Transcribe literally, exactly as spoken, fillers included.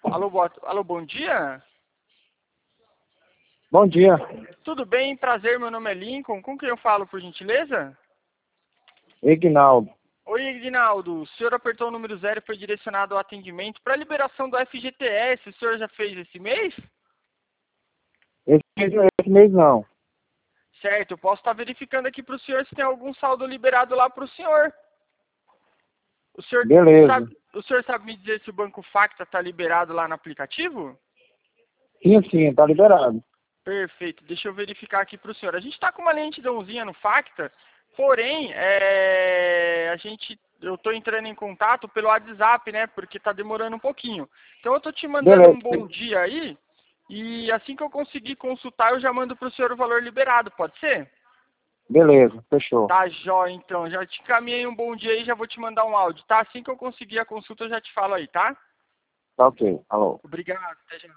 Alô, boa, alô, bom dia. Bom dia. Tudo bem? Prazer, meu nome é Lincoln. Com quem eu falo, por gentileza? Ignaldo. Oi, Ignaldo. O senhor apertou o número zero e foi direcionado ao atendimento para a liberação do F G T S. O senhor já fez esse mês? Esse, esse mês não. Certo, eu posso estar verificando aqui para o senhor se tem algum saldo liberado lá para o senhor. O senhor Beleza. sabe, o senhor sabe me dizer se o Banco Facta está liberado lá no aplicativo? Sim, sim, tá liberado. Perfeito, deixa eu verificar aqui para o senhor. A gente está com uma lentidãozinha no Facta, porém, é, a gente, eu estou entrando em contato pelo WhatsApp, né, porque está demorando um pouquinho. Então eu estou te mandando Beleza. um bom dia aí, e assim que eu conseguir consultar, eu já mando para o senhor o valor liberado, pode ser? Beleza, fechou. Tá jóia, então. Já te encaminhei um bom dia aí, já vou te mandar um áudio, tá? Assim que eu conseguir a consulta, eu já te falo aí, tá? Tá ok. Alô. Obrigado, até já.